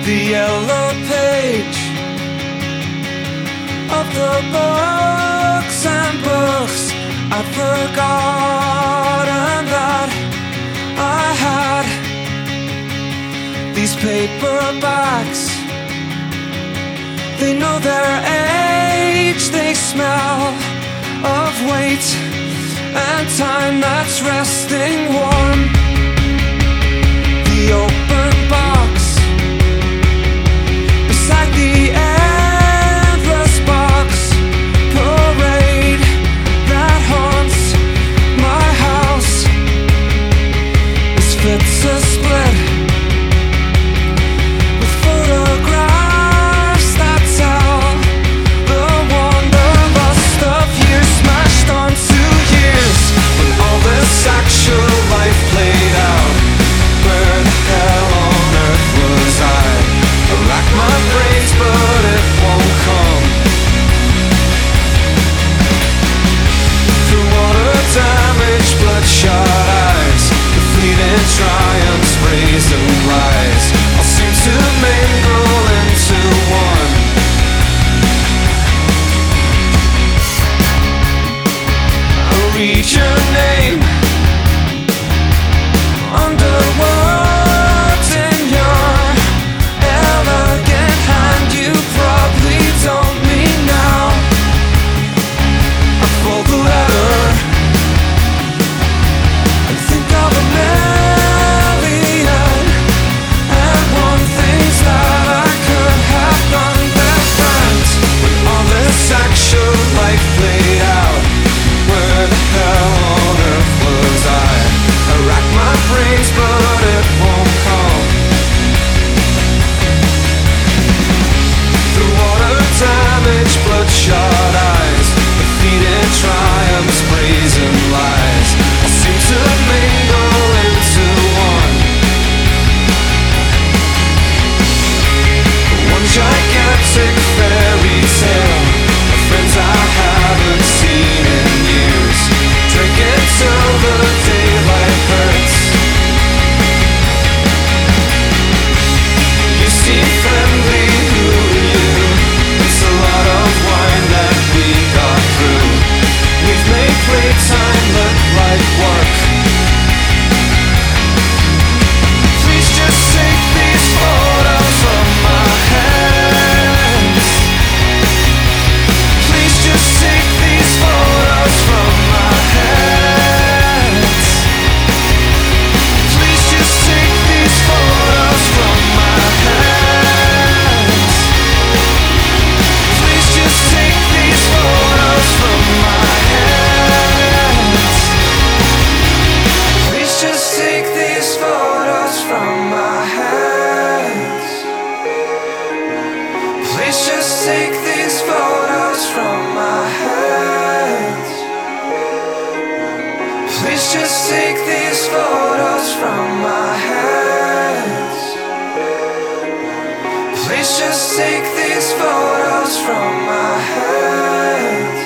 the yellow page of the books and books I'd forgotten that I had. These paperbacks, they know their age, they smell of weight and time that's resting warm. The open box beside the endless box parade that haunts my house is fit to split with photographs that tell the wanderlust of years smashed onto years. When all this actual life played out, where the hell on earth was I? I rack my brains but it won't come. Through water damaged, bloodshot eyes, the fleeting triumphs, brazen lies all seem to mingle into one. I'll read your name underwords in your elegant hand. You probably don't mean now. I fold the letter and think of a million and one things that I could have done different. When all this actual life played out, where the hell on earth was I? I rack my brains but it won't come. Through water damaged, bloodshot eyes, defeated triumphs, brazen lies all seem to mingle into one. One gigantic fairy tale of friends I haven't seen in years, drinking till the daylight hurts. You seem friendly, who are you? It's a lot of wine that we got through. We've made playtime look like work. Please just take these photos from my hands. Please just take these photos from my hands. Please just take these photos from my hands. Please just take these photos from my hands. Please just take these photos from my hands. Please just take these photos from my hands. Please just take these photos from my hands. Please just take these photos from my hands.